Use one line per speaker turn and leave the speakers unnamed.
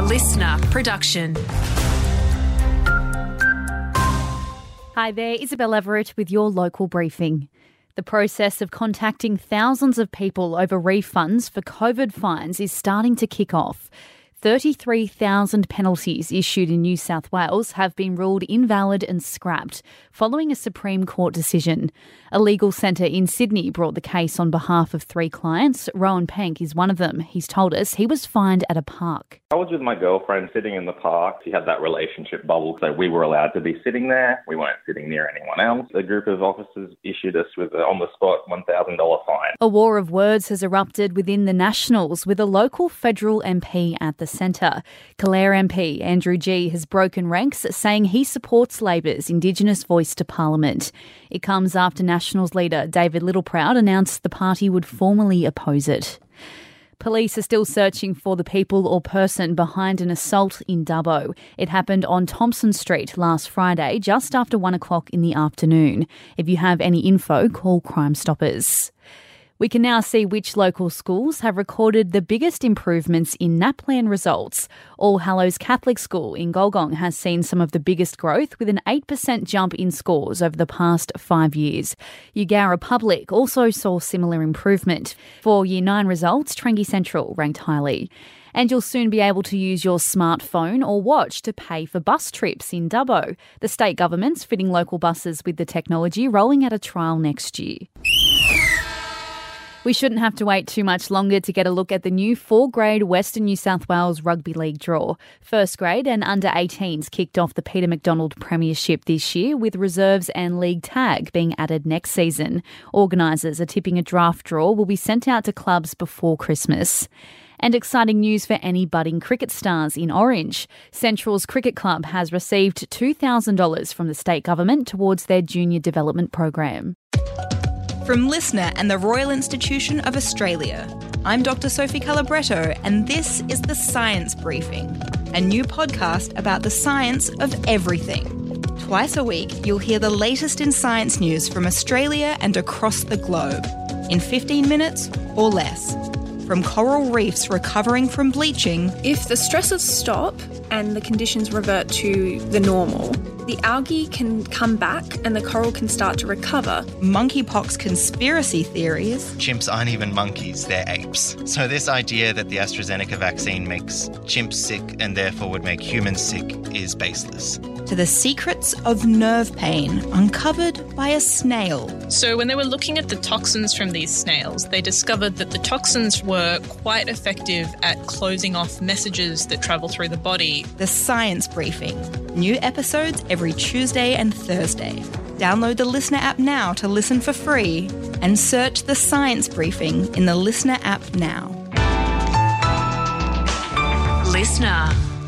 listener production.
Hi there, Isabel Everett with your local briefing. The process of contacting thousands of people over refunds for COVID fines is starting to kick off. 33,000 penalties issued in New South Wales have been ruled invalid and scrapped following a Supreme Court decision. A legal centre in Sydney brought the case on behalf of 3 clients. Rowan Penk is one of them. He's told us he was fined at a park.
I was with my girlfriend sitting in the park. She had that relationship bubble, so we were allowed to be sitting there. We weren't sitting near anyone else. A group of officers issued us with an on-the-spot $1,000 fine.
A war of words has erupted within the Nationals with a local federal MP at the centre. Clare MP Andrew Gee has broken ranks, saying he supports Labor's Indigenous voice to Parliament. It comes after Nationals leader David Littleproud announced the party would formally oppose it. Police are still searching for the people or person behind an assault in Dubbo. It happened on Thompson Street last Friday, just after 1 o'clock in the afternoon. If you have any info, call Crime Stoppers. We can now see which local schools have recorded the biggest improvements in NAPLAN results. All Hallows Catholic School in Golgong has seen some of the biggest growth, with an 8% jump in scores over the past 5 years. Eugowra Public also saw similar improvement. For Year 9 results, Trengi Central ranked highly. And you'll soon be able to use your smartphone or watch to pay for bus trips in Dubbo. The state government's fitting local buses with the technology, rolling out a trial next year. We shouldn't have to wait too much longer to get a look at the new 4-grade Western New South Wales Rugby League draw. First grade and under-18s kicked off the Peter MacDonald Premiership this year, with reserves and league tag being added next season. Organisers are tipping a draft draw will be sent out to clubs before Christmas. And exciting news for any budding cricket stars in Orange. Central's Cricket Club has received $2,000 from the state government towards their junior development program.
From Listener and the Royal Institution of Australia, I'm Dr. Sophie Calabretto, and this is The Science Briefing, a new podcast about the science of everything. Twice a week, you'll hear the latest in science news from Australia and across the globe, in 15 minutes or less. From coral reefs recovering from bleaching.
If the stresses stop and the conditions revert to the normal, the algae can come back and the coral can start to recover.
Monkeypox conspiracy theories.
Chimps aren't even monkeys, they're apes. So this idea that the AstraZeneca vaccine makes chimps sick and therefore would make humans sick is baseless.
To the secrets of nerve pain uncovered by a snail.
So when they were looking at the toxins from these snails, they discovered that the toxins were quite effective at closing off messages that travel through the body.
The Science Briefing. New episodes every Tuesday and Thursday. Download the Listener app now to listen for free, and search The Science Briefing in the Listener app now.
Listener.